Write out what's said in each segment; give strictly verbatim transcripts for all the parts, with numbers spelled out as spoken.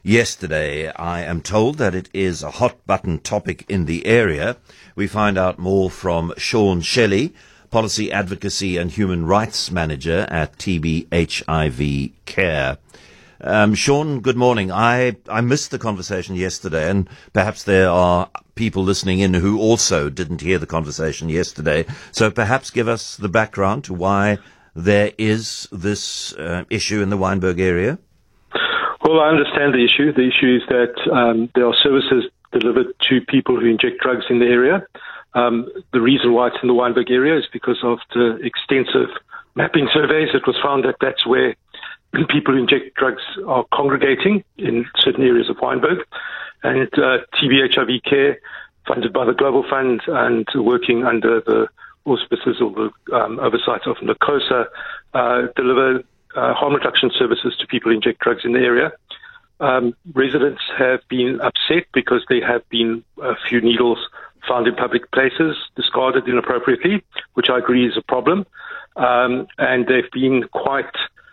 yesterday. I am told that it is a hot-button topic in the area. We find out more from Sean Shelley, Policy Advocacy and Human Rights Manager at T B H I V Care. Um, Sean, good morning. I, I missed the conversation yesterday, and perhaps there are people listening in who also didn't hear the conversation yesterday. So perhaps give us the background to why there is this uh, issue in the Wynberg area. Well, I understand the issue. The issue is that um, there are services delivered to people who inject drugs in the area. Um, the reason why it's in the Wynberg area is because of the extensive mapping surveys. It was found that that's where people who inject drugs are congregating in certain areas of Wynberg. And uh, T B H I V Care, funded by the Global Fund and working under the auspices or the um, oversight of NACOSA, uh, deliver uh, harm reduction services to people who inject drugs in the area. Um, residents have been upset because there have been a few needles found in public places, discarded inappropriately, which I agree is a problem. Um, and they've been quite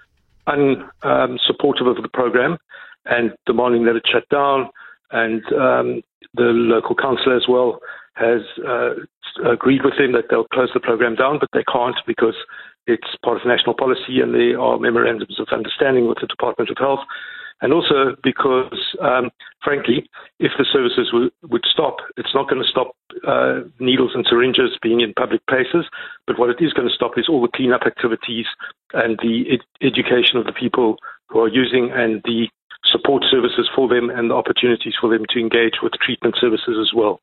unsupportive um, of the program and demanding that it shut down. And um, the local council as well has uh, agreed with them that they'll close the program down, but they can't because it's part of national policy and there are memorandums of understanding with the Department of Health. And also because, um, frankly, if the services w- would stop, it's not going to stop uh, needles and syringes being in public places, but what it is going to stop is all the cleanup activities and the ed- education of the people who are using and the support services for them and the opportunities for them to engage with treatment services as well.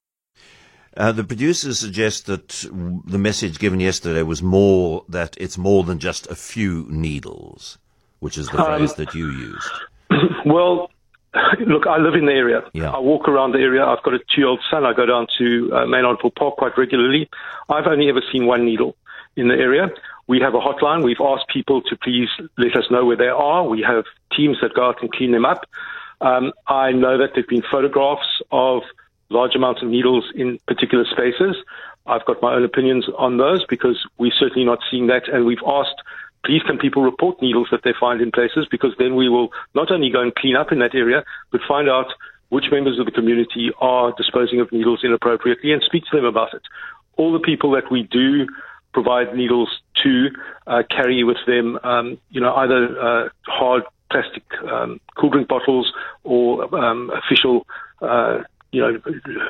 Uh, the producers suggest that the message given yesterday was more that it's more than just a few needles, which is the um, phrase that you used. Well, look, I live in the area. Yeah. I walk around the area. I've got a two-year-old son. I go down to uh, Maynardville Park quite regularly. I've only ever seen one needle in the area. We have a hotline. We've asked people to please let us know where they are. We have teams that go out and clean them up. Um, I know that there have been photographs of large amounts of needles in particular spaces. I've got my own opinions on those because we're certainly not seeing that, and we've asked, please can people report needles that they find in places, because then we will not only go and clean up in that area, but find out which members of the community are disposing of needles inappropriately and speak to them about it. All the people that we do provide needles to uh, carry with them, um, you know, either uh, hard plastic um, cool drink bottles or um, official, uh, you know,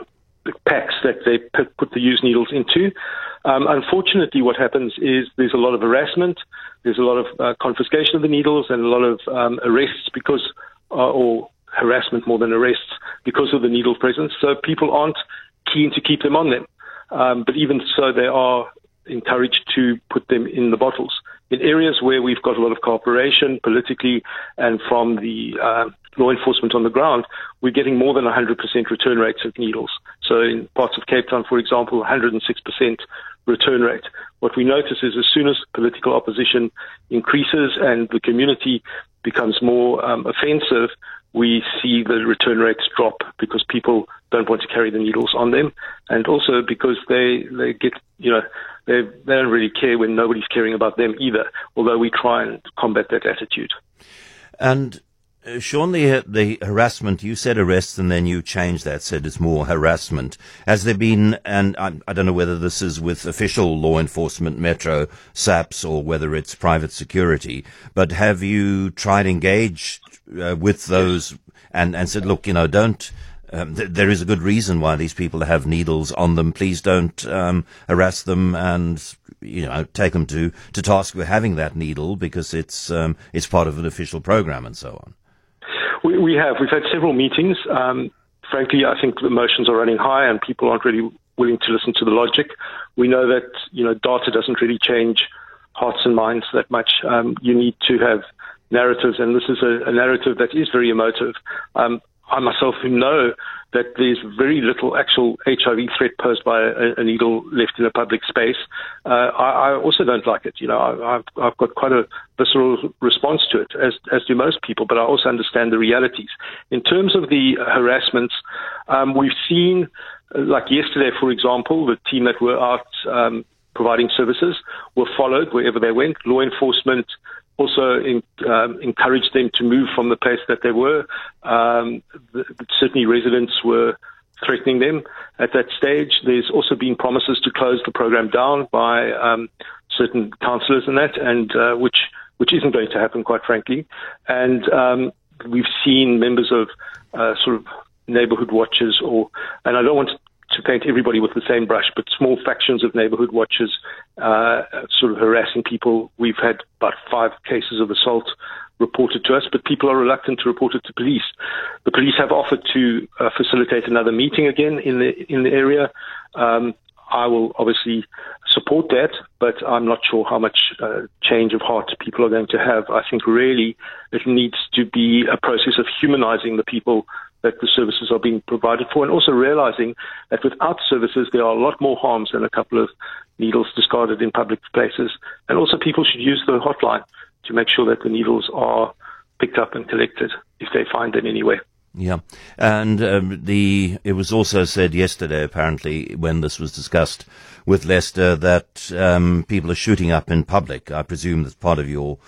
packs that they put the used needles into. Um, unfortunately, what happens is there's a lot of harassment, there's a lot of uh, confiscation of the needles and a lot of um, arrests because, uh, or harassment more than arrests, because of the needle presence. So people aren't keen to keep them on them. Um, but even so, they are encouraged to put them in the bottles. In areas where we've got a lot of cooperation politically and from the uh, law enforcement on the ground, we're getting more than one hundred percent return rates of needles. So in parts of Cape Town, for example, one hundred six percent return rate. What we notice is as soon as political opposition increases and the community becomes more um, offensive, we see the return rates drop because people don't want to carry the needles on them, and also because they, they get, you know, they, they don't really care when nobody's caring about them either, although we try and combat that attitude. And uh, Sean, the, the harassment, you said arrests and then you changed that, said it's more harassment. Has there been, and I, I don't know whether this is with official law enforcement, Metro, SAPS, or whether it's private security, but have you tried to engage uh, with those and, and said, look, you know, don't, Um, th- there is a good reason why these people have needles on them. Please don't um, harass them and, you know, take them to, to task for having that needle because it's um, it's part of an official program and so on. We, we have. We've had several meetings. Um, frankly, I think the emotions are running high and people aren't really willing to listen to the logic. We know that, you know, data doesn't really change hearts and minds that much. Um, you need to have narratives, and this is a, a narrative that is very emotive. Um, I myself who know that there's very little actual H I V threat posed by a, a needle left in a public space. Uh, I, I also don't like it. You know, I, I've, I've got quite a visceral response to it, as, as do most people, but I also understand the realities. In terms of the harassments, um, we've seen, like yesterday, for example, the team that were out um, providing services were followed wherever they went. Law enforcement also in, um, encouraged them to move from the place that they were. Um, the, certainly residents were threatening them at that stage. There's also been promises to close the program down by um, certain councillors and that, and uh, which which isn't going to happen, quite frankly. And um, we've seen members of uh, sort of neighbourhood watchers, or and I don't want to paint everybody with the same brush, but small factions of neighbourhood watchers uh, sort of harassing people. We've had about five cases of assault reported to us, but people are reluctant to report it to police. The police have offered to uh, facilitate another meeting again in the in the area. Um, I will obviously support that, but I'm not sure how much uh, change of heart people are going to have. I think really it needs to be a process of humanizing the people that the services are being provided for, and also realizing that without services there are a lot more harms than a couple of needles discarded in public places. And also people should use the hotline to make sure that the needles are picked up and collected if they find them anywhere. Yeah, and um, the it was also said yesterday, apparently, when this was discussed with Leicester, that um, people are shooting up in public. I presume that's part of your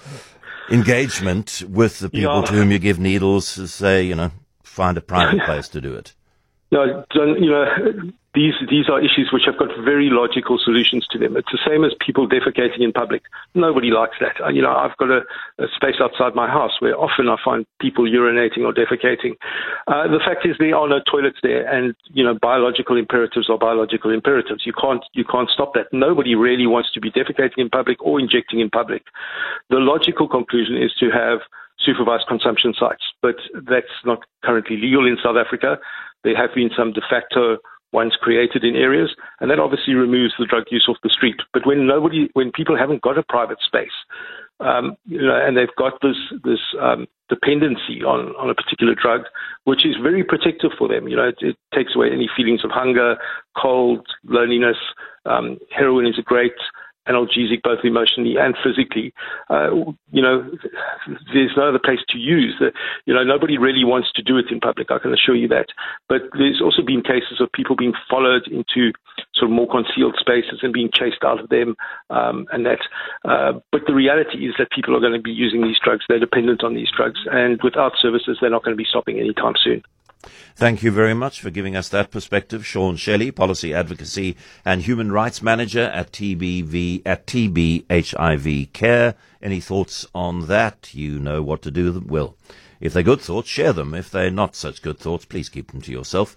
engagement with the people Yeah. to whom you give needles, to say, you know, find a private place to do it. No, John, you know, these these are issues which have got very logical solutions to them. It's the same as people defecating in public. Nobody likes that. Uh, You know, I've got a, a space outside my house where often I find people urinating or defecating. Uh, the fact is there are no toilets there, and you know, biological imperatives are biological imperatives. You can't you can't stop that. Nobody really wants to be defecating in public or injecting in public. The logical conclusion is to have supervised consumption sites, but that's not currently legal in South Africa. There have been some de facto ones created in areas, and that obviously removes the drug use off the street. But when nobody, when people haven't got a private space, um, you know, and they've got this this um, dependency on, on a particular drug, which is very protective for them. You know, it, it takes away any feelings of hunger, cold, loneliness. Um, heroin is a great analgesic, both emotionally and physically. Uh, you know, there's no other place to use. Uh, you know, nobody really wants to do it in public, I can assure you that. But there's also been cases of people being followed into sort of more concealed spaces and being chased out of them, um, and that. Uh, but the reality is that people are going to be using these drugs. They're dependent on these drugs, and without services, they're not going to be stopping anytime soon. Thank you very much for giving us that perspective. Sean Shelley, Policy Advocacy and Human Rights Manager at T B V, at T B H I V Care. Any thoughts on that? You know what to do. Well, if they're good thoughts, share them. If they're not such good thoughts, please keep them to yourself.